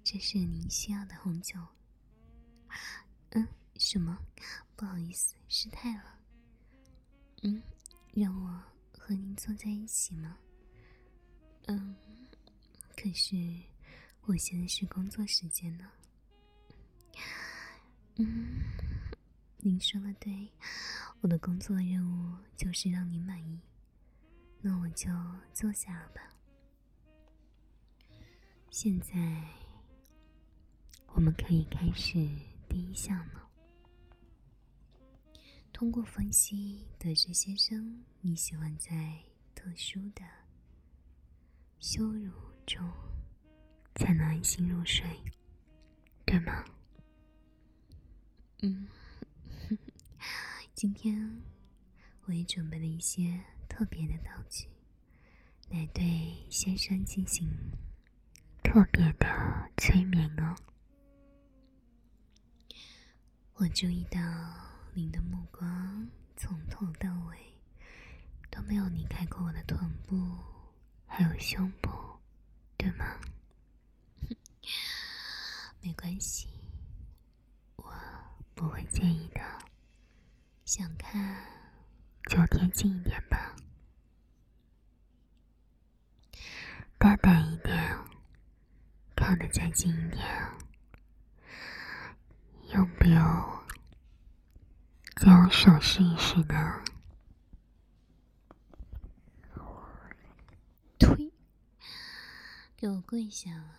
这是您需要的红酒。什么？不好意思，失态了。让我和您坐在一起吗？可是我现在是工作时间呢。您说的对，我的工作任务就是让您满意，那我就坐下了吧。现在我们可以开始第一项了。通过分析得知先生你喜欢在特殊的羞辱中才能安心入睡，对吗？今天我也准备了一些特别的道具来对先生进行特别的催眠哦。我注意到您的目光从头到尾都没有离开过我的臀部还有胸部，对吗？没关系，我不会介意的。想看就贴近一点吧，大胆一点，靠得再近一点。要不要再用手试一试呢？推，给我跪下了，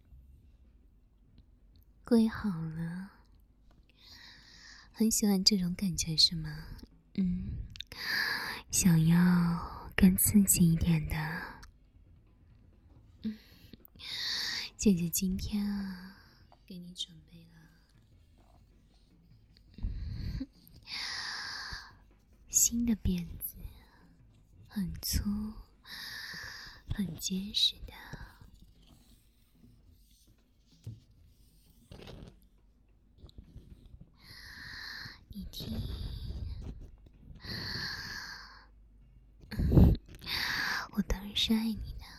跪好了。很喜欢这种感觉是吗？想要更刺激一点的。姐姐今天给你准备了新的辫子，很粗很结实的。你听，我当然是爱你的。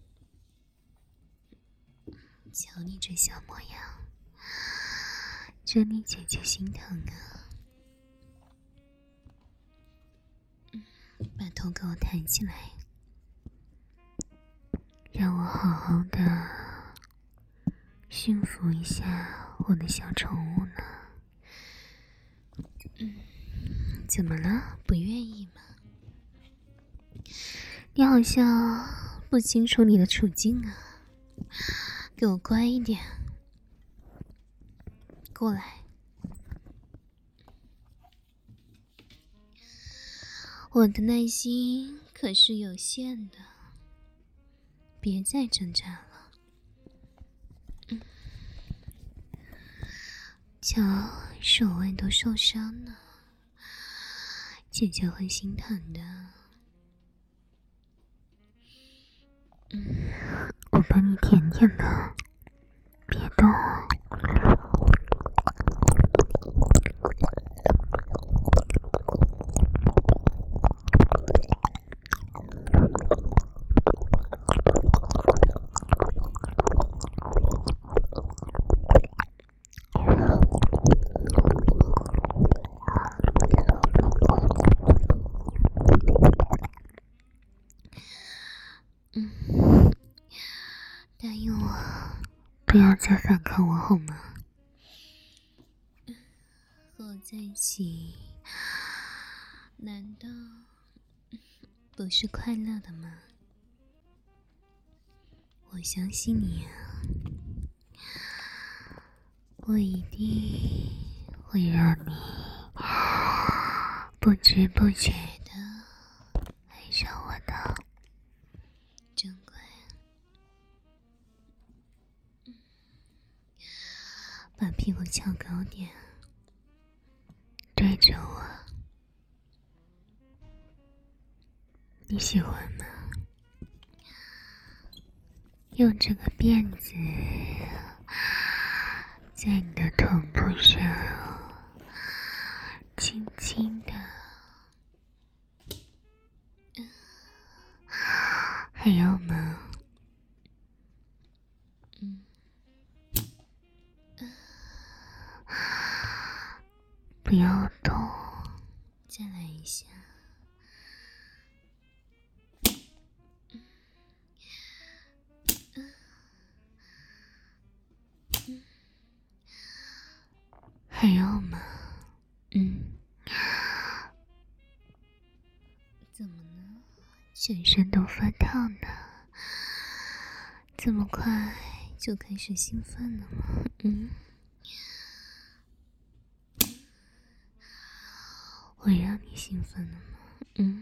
瞧你这小模样，真令姐姐心疼啊。把头给我抬起来，让我好好的驯服一下我的小宠物呢。怎么了？不愿意吗？你好像不清楚你的处境啊，给我乖一点，过来。我的耐心可是有限的，别再挣扎了。瞧，手腕都受伤了，姐姐会心疼的。我帮你舔舔吧，别动。答应我，不要再反抗我好吗？和我在一起，难道不是快乐的吗？我相信你啊，我一定会让你不知不觉的爱上我的。真乖。把屁股翘高点，对着我。你喜欢吗？用这个辫子在你的臀部上轻轻的，还要吗？ 全身都发烫呢，这么快就开始兴奋了吗？我让你兴奋了吗？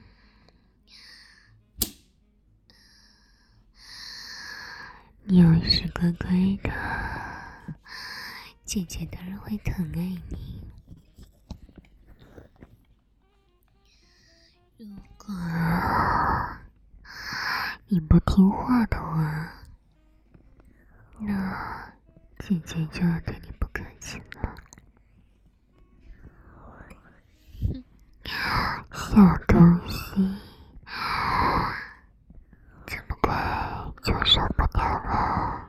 你要是乖乖的，姐姐当然会疼爱你。如果你不听话的话，那姐姐就要对你不客气了。小东西，这么快就受不了了？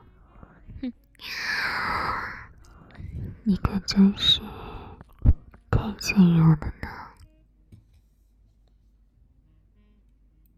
你可真是太脆弱了呢。